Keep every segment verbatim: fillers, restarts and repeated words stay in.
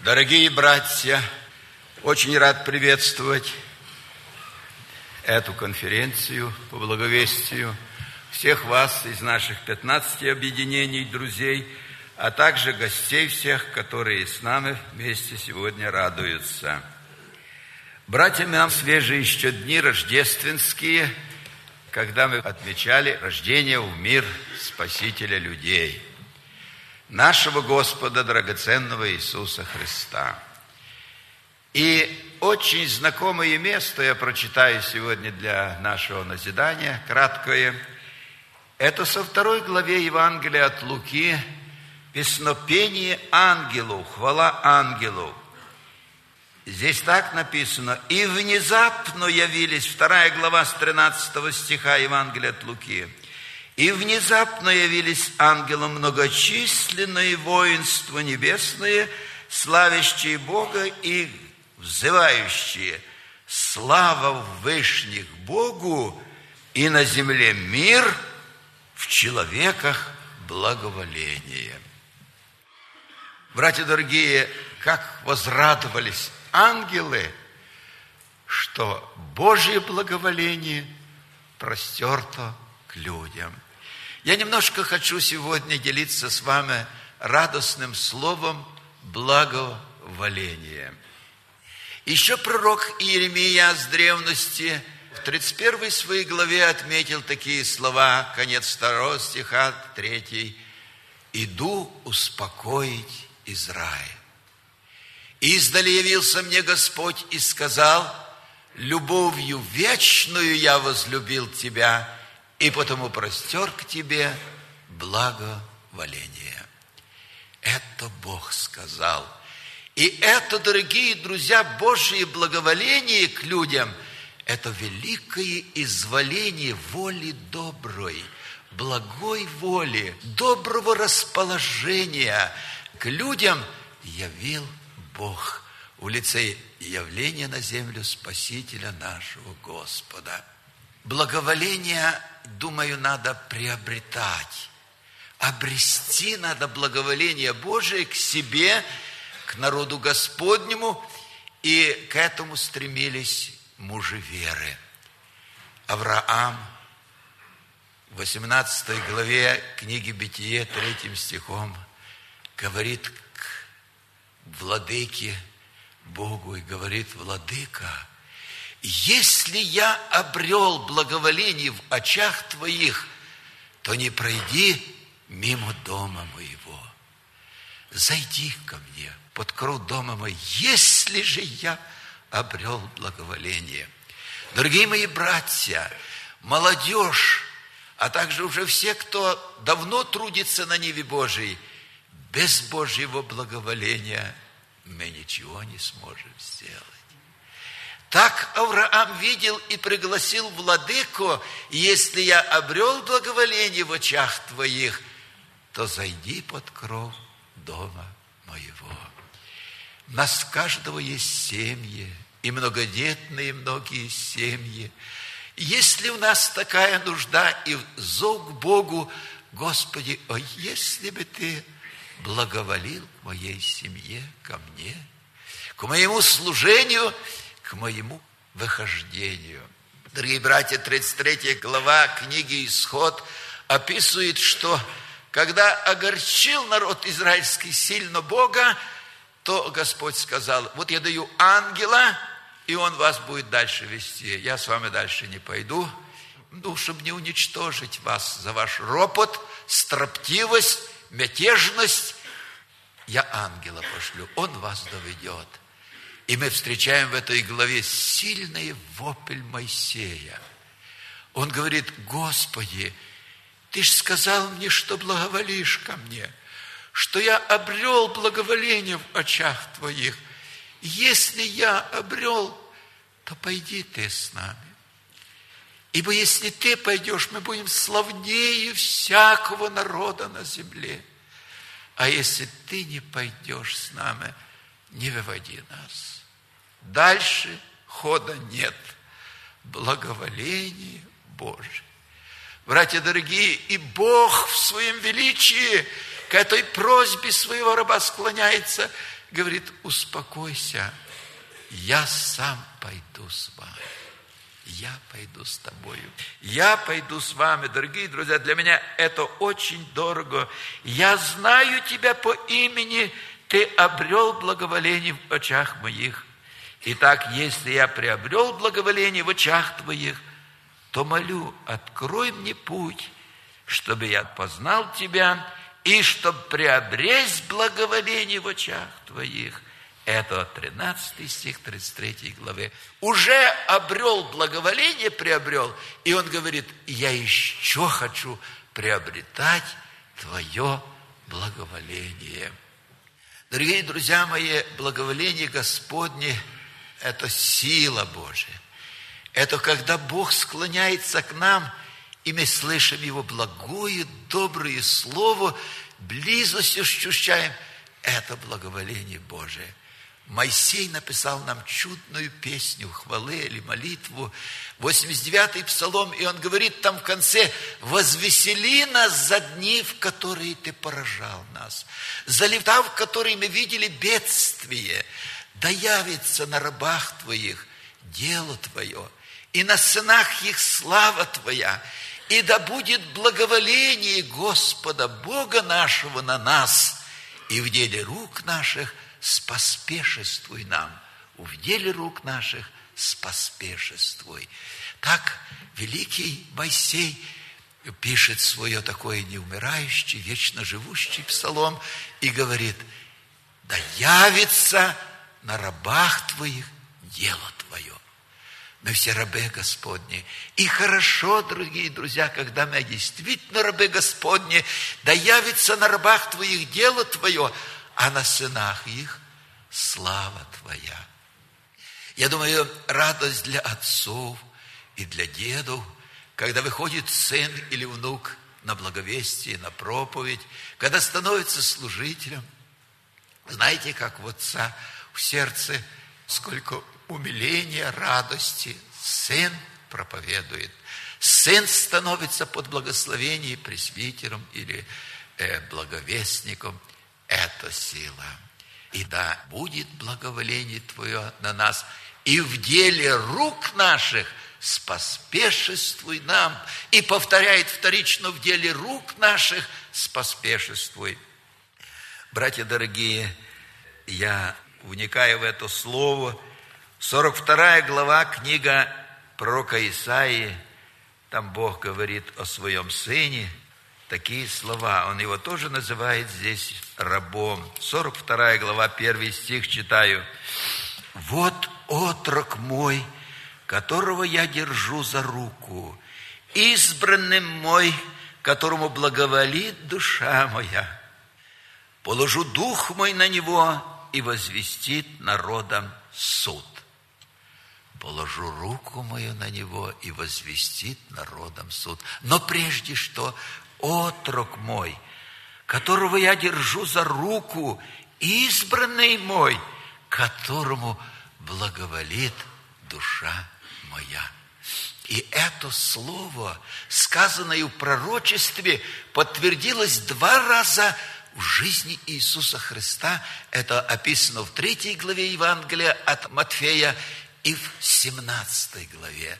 Дорогие братья, очень рад приветствовать эту конференцию по благовестию, всех вас из наших пятнадцати объединений, друзей, а также гостей всех, которые с нами вместе сегодня радуются. Братья, нам свежие еще дни рождественские, когда мы отмечали рождение в мир Спасителя людей, нашего Господа, драгоценного Иисуса Христа. И очень знакомое место я прочитаю сегодня для нашего назидания, краткое. Это со второй главе Евангелия от Луки, песнопение ангелу, хвала ангелу. Здесь так написано: «И внезапно явились», вторая глава с тринадцатого стиха Евангелия от Луки, «И внезапно явились ангелам многочисленные воинства небесные, славящие Бога и взывающие: слава в вышних Богу, и на земле мир, в человеках благоволение». Братья дорогие, как возрадовались ангелы, что Божье благоволение простерто к людям. Я немножко хочу сегодня делиться с вами радостным словом благоволения. Еще пророк Иеремия с древности в тридцать первой своей главе отметил такие слова, конец второго стиха, третий: «Иду успокоить Израиль. Издали явился мне Господь и сказал: любовью вечную я возлюбил тебя, и потому простер к тебе благоволение». Это Бог сказал. И это, дорогие друзья, Божье благоволение к людям – это великое изволение воли доброй, благой воли, доброго расположения к людям явил Бог в лице явления на землю Спасителя нашего Господа. Благоволение, думаю, надо приобретать. Обрести надо благоволение Божие к себе, к народу Господнему, и к этому стремились мужи веры. Авраам в восемнадцатой главе книги Бытие, третьим стихом, говорит к владыке Богу и говорит: «Владыка, если я обрел благоволение в очах твоих, то не пройди мимо дома моего. Зайди ко мне под кров дома моего, если же я обрел благоволение». Дорогие мои братья, молодежь, а также уже все, кто давно трудится на ниве Божией, без Божьего благоволения мы ничего не сможем сделать. Так Авраам видел и пригласил владыку: если я обрел благоволение в очах твоих, то зайди под кров дома моего. У нас у каждого есть семьи, и многодетные многие семьи. Если у нас такая нужда и зов к Богу: Господи, о, если бы Ты благоволил к моей семье, ко мне, к моему служению, к моему выхождению. Дорогие братья, тридцать третья глава книги Исход описывает, что когда огорчил народ израильский сильно Бога, то Господь сказал: вот я даю ангела, и он вас будет дальше вести. Я с вами дальше не пойду, ну, чтобы не уничтожить вас за ваш ропот, строптивость, мятежность. Я ангела пошлю, он вас доведет. И мы встречаем в этой главе сильный вопль Моисея. Он говорит: Господи, Ты ж сказал мне, что благоволишь ко мне, что я обрел благоволение в очах Твоих. Если я обрел, то пойди Ты с нами. Ибо если Ты пойдешь, мы будем славнее всякого народа на земле. А если Ты не пойдешь с нами, не выводи нас. Дальше хода нет. Благоволение Божие. Братья дорогие, и Бог в своем величии к этой просьбе своего раба склоняется, говорит: успокойся, я сам пойду с вами. Я пойду с тобою. Я пойду с вами, дорогие друзья. Для меня это очень дорого. Я знаю тебя по имени, ты обрел благоволение в очах моих. Итак, если я приобрел благоволение в очах твоих, то молю, открой мне путь, чтобы я познал тебя, и чтобы приобресть благоволение в очах твоих. Это тринадцатый стих тридцать третьей главы. Уже обрел благоволение, приобрел, и он говорит: я еще хочу приобретать твое благоволение. Дорогие друзья мои, благоволение Господне – это сила Божия. Это когда Бог склоняется к нам, и мы слышим Его благое, доброе слово, близость ощущаем. Это благоволение Божие. Моисей написал нам чудную песню, хвалы или молитву, восемьдесят девятый псалом, и он говорит там в конце: «Возвесели нас за дни, в которые ты поражал нас, за лета, в которые мы видели бедствие, да явится на рабах твоих дело твое, и на сынах их слава твоя, и да будет благоволение Господа Бога нашего на нас, и в деле рук наших споспешествуй нам, в деле рук наших споспешествуй». Так великий Моисей пишет свое такое неумирающее, вечно живущий псалом и говорит: да явится на рабах твоих дело твое. Мы все рабы Господни. И хорошо, дорогие друзья, когда мы действительно рабы Господни, да явится на рабах твоих дело твое, а на сынах их слава твоя. Я думаю, радость для отцов и для дедов, когда выходит сын или внук на благовестие, на проповедь, когда становится служителем. Знаете, как у отца в сердце сколько умиления, радости. Сын проповедует. Сын становится под благословение пресвитером или э, благовестником. Это сила. И да, будет благоволение Твое на нас, и в деле рук наших споспешествуй нам. И повторяет вторично: в деле рук наших споспешествуй. Братья дорогие, я, вникая в это слово, сорок вторая глава, книга пророка Исаии, там Бог говорит о своем сыне, такие слова. Он его тоже называет здесь рабом. сорок вторая глава, первый стих читаю. «Вот отрок мой, которого я держу за руку, избранным мой, которому благоволит душа моя. Положу дух мой на него и возвестит народам суд». Положу руку мою на него и возвестит народам суд. Но прежде что, отрок мой, которого я держу за руку, избранный мой, которому благоволит душа моя. И это слово, сказанное в пророчестве, подтвердилось два раза в жизни Иисуса Христа. Это описано в третьей главе Евангелия от Матфея и в семнадцатой главе.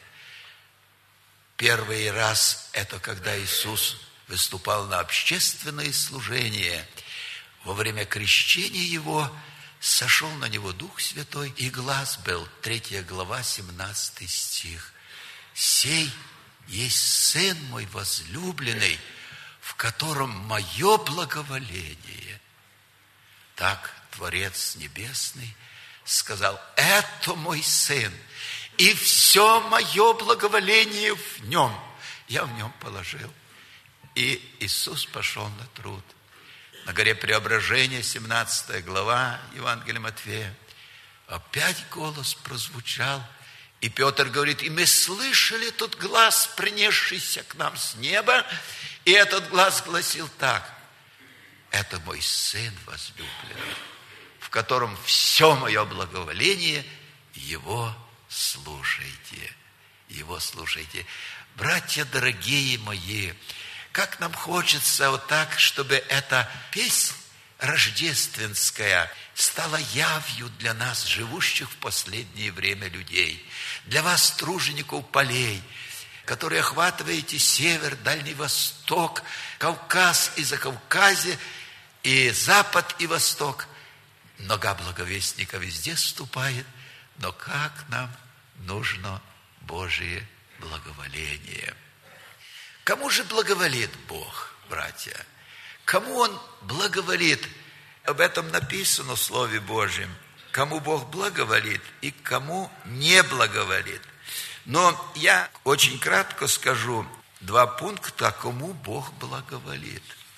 Первый раз это когда Иисус выступал на общественное служение. Во время крещения Его сошел на Него Дух Святой, и глас был, третья глава, семнадцатый стих. «Сей есть Сын мой возлюбленный, в котором мое благоволение». Так Творец Небесный сказал: это мой Сын, и все мое благоволение в Нем. Я в Нем положил. И Иисус пошел на труд. На горе Преображения, семнадцатая глава Евангелия Матфея, опять голос прозвучал, и Петр говорит: и мы слышали тот глас, принесшийся к нам с неба, и этот глас гласил так: это мой Сын возлюбленный, в котором все мое благоволение, Его слушайте, Его слушайте. Братья дорогие мои, Как нам хочется вот так, чтобы эта песнь рождественская стала явью для нас, живущих в последнее время людей. Для вас, тружеников полей, которые охватываете север, Дальний Восток, Кавказ и Закавказье, и Запад и Восток. Нога благовестника везде ступает, но как нам нужно Божие благоволение. Кому же благоволит Бог, братья? Кому Он благоволит? Об этом написано в Слове Божьем. Кому Бог благоволит и кому не благоволит. Но я очень кратко скажу два пункта, кому Бог благоволит.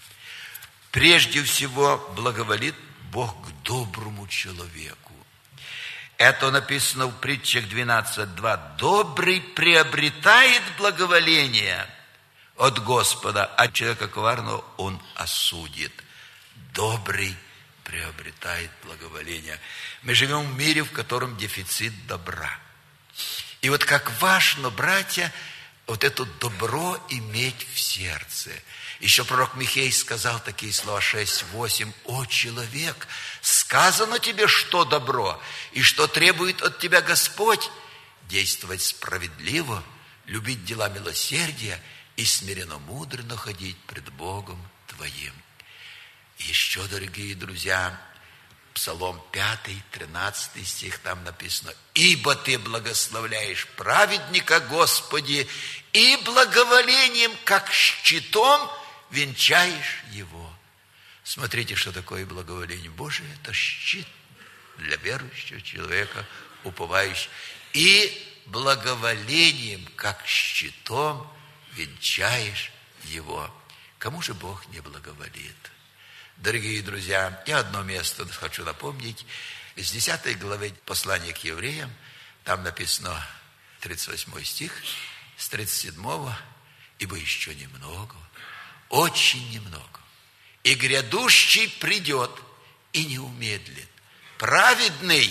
Прежде всего, благоволит Бог к доброму человеку. Это написано в притчах двенадцать два. Добрый приобретает благоволение от Господа, а человека коварного Он осудит. Добрый приобретает благоволение. Мы живем в мире, в котором дефицит добра. И вот как важно, братья, вот это добро иметь в сердце. Еще пророк Михей сказал такие слова шесть восемь. «О, человек, сказано тебе, что добро, и что требует от тебя Господь, действовать справедливо, любить дела милосердия и смиренно мудренно ходить пред Богом твоим». Еще, дорогие друзья, Псалом пятый, тринадцатый стих, там написано: «Ибо ты благословляешь праведника, Господи, и благоволением, как щитом, венчаешь его». Смотрите, что такое благоволение Божие. Это щит для верующего человека, уповающего. И благоволением, как щитом, венчаешь его. Кому же Бог не благоволит? Дорогие друзья, я одно место хочу напомнить. Из десятой главы послания к евреям, там написано тридцать восьмой стих, с тридцать седьмого, «Ибо еще немного, очень немного, и грядущий придет, и не умедлит. Праведный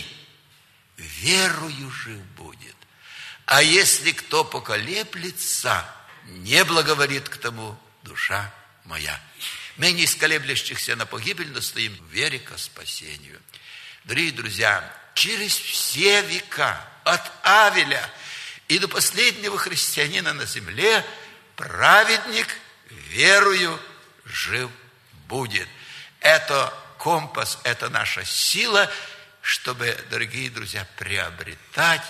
верою жив будет. А если кто поколеблется, не благоволит к тому душа моя». Мы, не из колеблющихся на погибель, но стоим в вере ко спасению. Дорогие друзья, через все века, от Авеля и до последнего христианина на земле, праведник верою жив будет. Это компас, это наша сила, чтобы, дорогие друзья, приобретать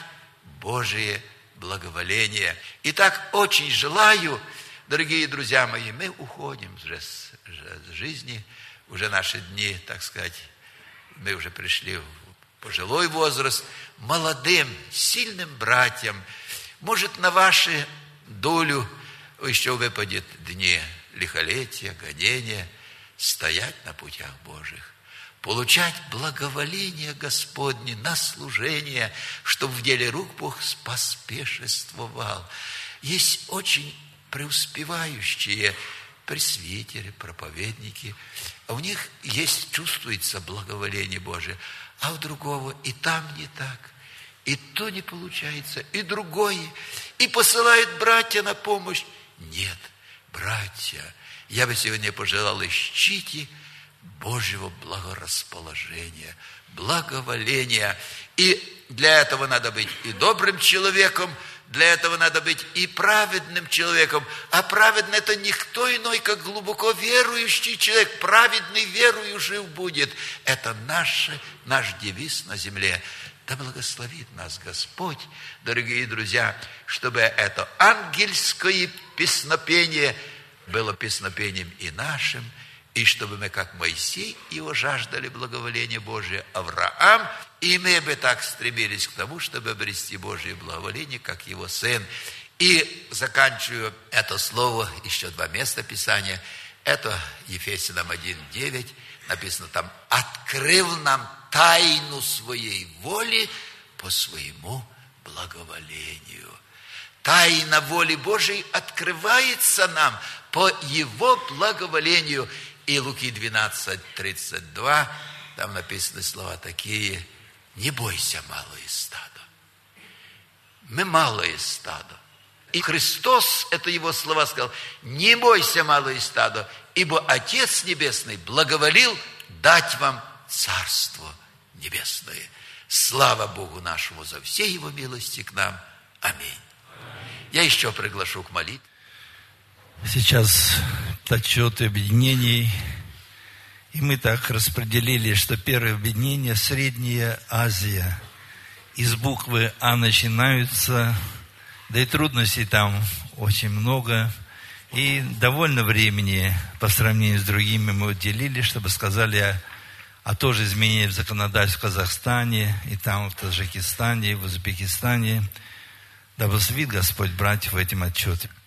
Божие благоволение. Итак, очень желаю, дорогие друзья мои, мы уходим уже с жизни, уже наши дни, так сказать, мы уже пришли в пожилой возраст. Молодым, сильным братьям, может, на вашу долю еще выпадет дни лихолетия, гонения, стоять на путях Божьих, получать благоволение Господне на служение, чтобы в деле рук Бог поспешествовал. Есть очень преуспевающие пресвитеры, проповедники. У них есть, чувствуется благоволение Божие, а у другого и там не так, и то не получается, и другое, и посылают братья на помощь. Нет, братья, я бы сегодня пожелал, ищите Божьего благорасположения, благоволения. И для этого надо быть и добрым человеком, для этого надо быть и праведным человеком. А праведный — это никто иной, как глубоко верующий человек. Праведный верою жив будет. Это наш, наш девиз на земле. Да благословит нас Господь, дорогие друзья, чтобы это ангельское песнопение было песнопением и нашим, и чтобы мы, как Моисей, его жаждали благоволения Божия, Авраам, и мы бы так стремились к тому, чтобы обрести Божие благоволение, как его сын. И заканчиваю это слово, еще два места Писания. Это Ефесянам один девять, написано там: «Открыл нам тайну своей воли по своему благоволению». Тайна воли Божией открывается нам по его благоволению. И Луки двенадцать тридцать два, там написаны слова такие: «Не бойся, малое стадо». Мы малое стадо. И Христос, это его слова, сказал: «Не бойся, малое стадо, ибо Отец Небесный благоволил дать вам Царство Небесное». Слава Богу нашему за все Его милости к нам. Аминь. Я еще приглашу к молитве. Сейчас отчет объединений. И мы так распределили, что первое объединение — Средняя Азия. Из буквы А начинаются, да и трудностей там очень много. И довольно времени по сравнению с другими мы уделили, чтобы сказали о, о тоже изменении в законодательстве в Казахстане, и там в Таджикистане, и в Узбекистане. Да благословит Господь братьев в этом отчете.